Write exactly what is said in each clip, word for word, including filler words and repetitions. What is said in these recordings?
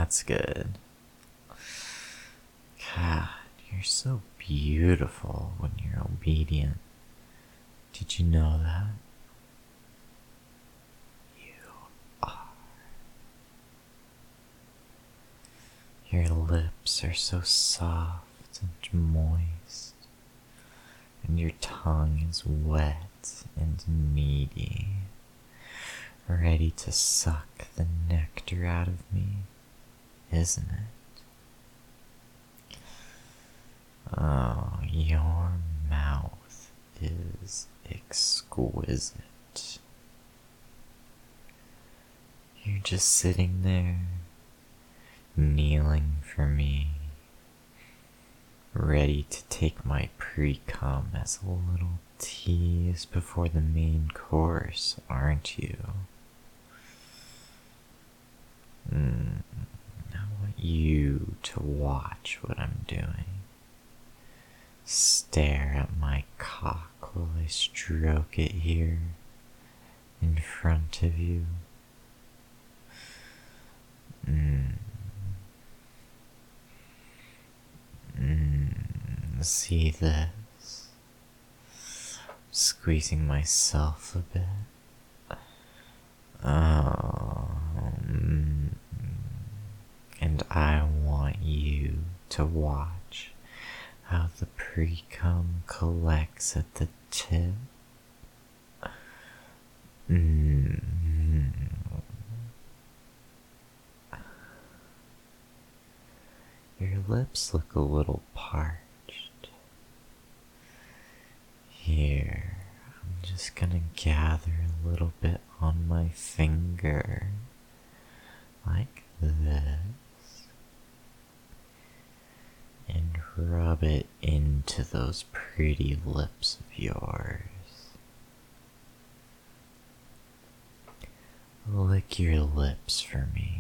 That's good. God, you're so beautiful when you're obedient. Did you know that? You are. Your lips are so soft and moist, and your tongue is wet and meaty, ready to suck the nectar out of me, isn't it? Oh, your mouth is exquisite. You're just sitting there, kneeling for me, ready to take my pre-cum as a little tease before the main course, aren't you? Mm, I want you to watch what I'm doing. Stare at my cock while I stroke it here in front of you. Mm. Mm. See this? Squeezing myself a bit. Oh. Mm. And I want you to watch how the pre-cum collects at the tip. Mm. Your lips look a little parched. Here, I'm just gonna gather a little bit on my finger, like this, and rub it into those pretty lips of yours. Lick your lips for me.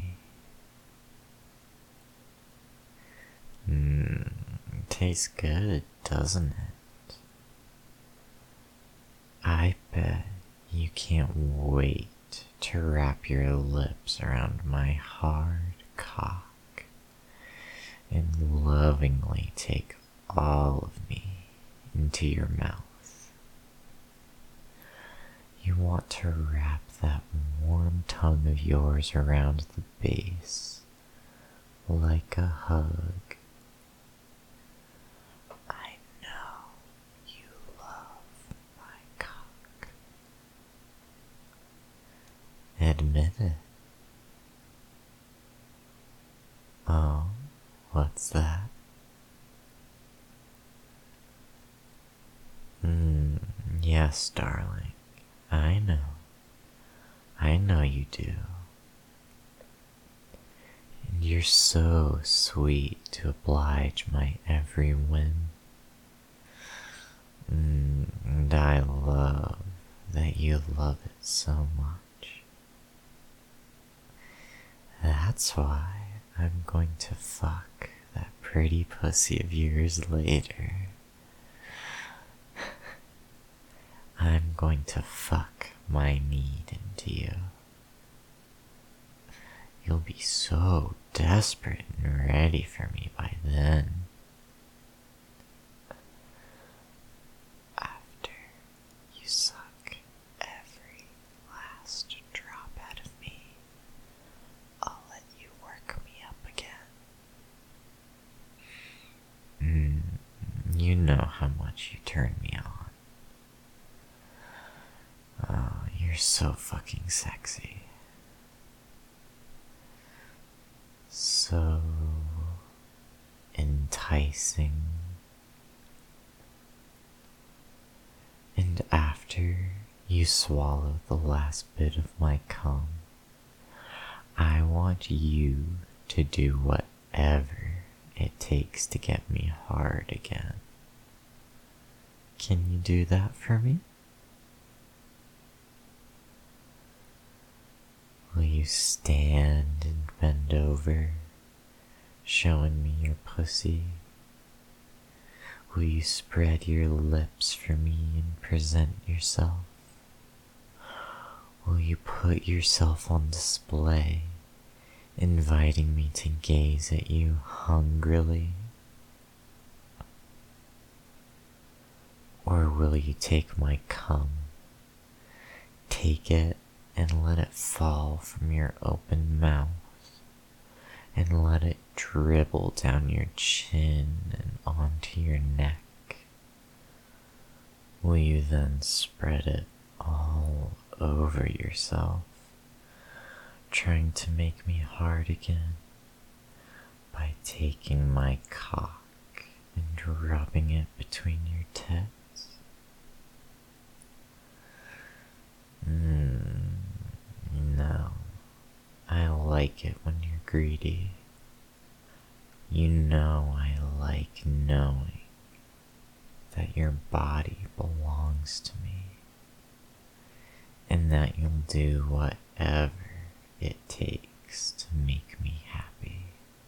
Mmm, tastes good, doesn't it? I bet you can't wait to wrap your lips around my hard cock and lovingly take all of me into your mouth. You want to wrap that warm tongue of yours around the base like a hug. I know you love my cock. Admit it. Oh, what's that? Hmm, yes, darling. I know. I know you do. And you're so sweet to oblige my every whim. Mm, and I love that you love it so much. That's why I'm going to fuck that pretty pussy of yours later. I'm going to fuck my meat into you. You'll be so desperate and ready for me by then. After you suck every last drop out of me, I'll let you work me up again. Mm, you know how much you turn me on. Oh, you're so fucking sexy. So enticing. And after you swallow the last bit of my cum, I want you to do whatever it takes to get me hard again. Can you do that for me? Will you stand and bend over, showing me your pussy? Will you spread your lips for me and present yourself? Will you put yourself on display inviting me to gaze at you hungrily? Or will you take my cum, take it and let it fall from your open mouth, and let it dribble down your chin and onto your neck? Will you then spread it all over yourself, trying to make me hard again by taking my cock and rubbing it between your tits? Mmm, no, I like it when you're greedy. You know I like knowing that your body belongs to me, and that you'll do whatever it takes to make me happy.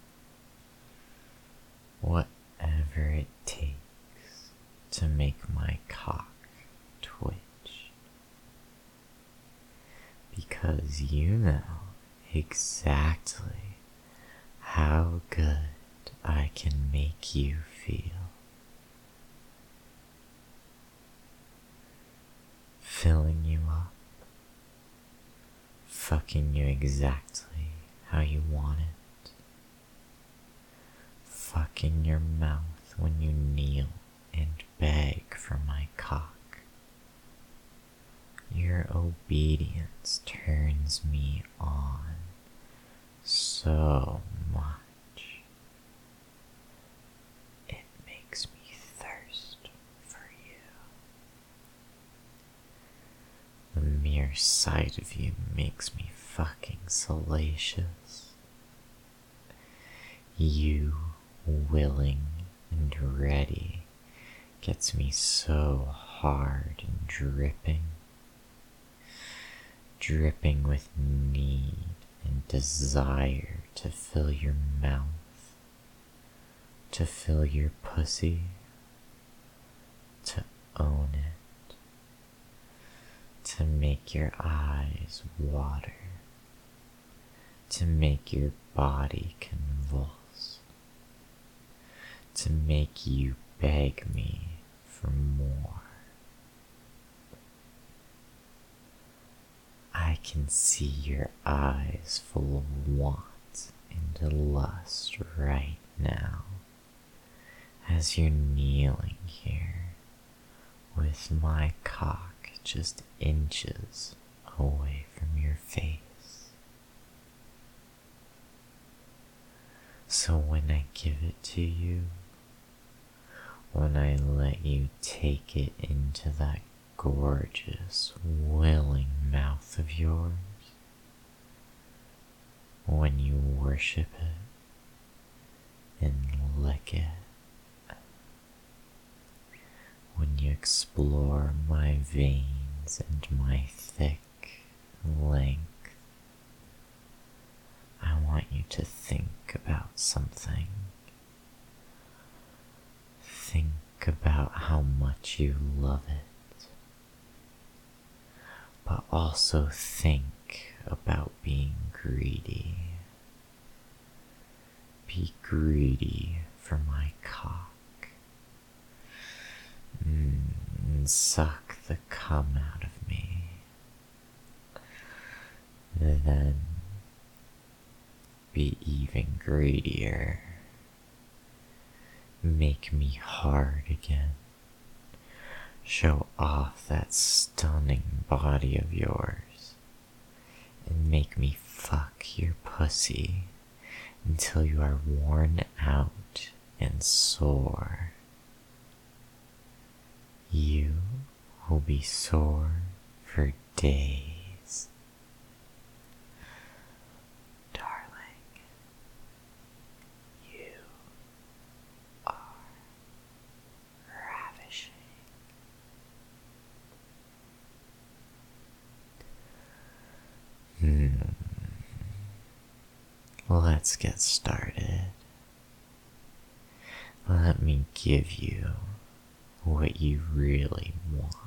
Whatever it takes to make my cock twitch. Because you know exactly how good I can make you feel. Filling you up, fucking you exactly how you want it, fucking your mouth when you kneel and beg for my cock. Your obedience turns me on so much. It makes me thirst for you. The mere sight of you makes me fucking salacious. You, willing and ready, gets me so hard and dripping. Dripping with need and desire to fill your mouth, to fill your pussy, to own it, to make your eyes water, to make your body convulse, to make you beg me for more. I can see your eyes full of want and lust right now, as you're kneeling here with my cock just inches away from your face. So when I give it to you, when I let you take it into that gorgeous, willing mouth of yours, when you worship it and lick it, when you explore my veins and my thick length, I want you to think about something. Think about how much you love it. But also think about being greedy. Be greedy for my cock. Mm, and suck the cum out of me. Then be even greedier. Make me hard again. Show off that stunning body of yours, and make me fuck your pussy until you are worn out and sore. You will be sore for days. Darling, you are ravishing. Hmm. Let's get started. Let me give you what you really want.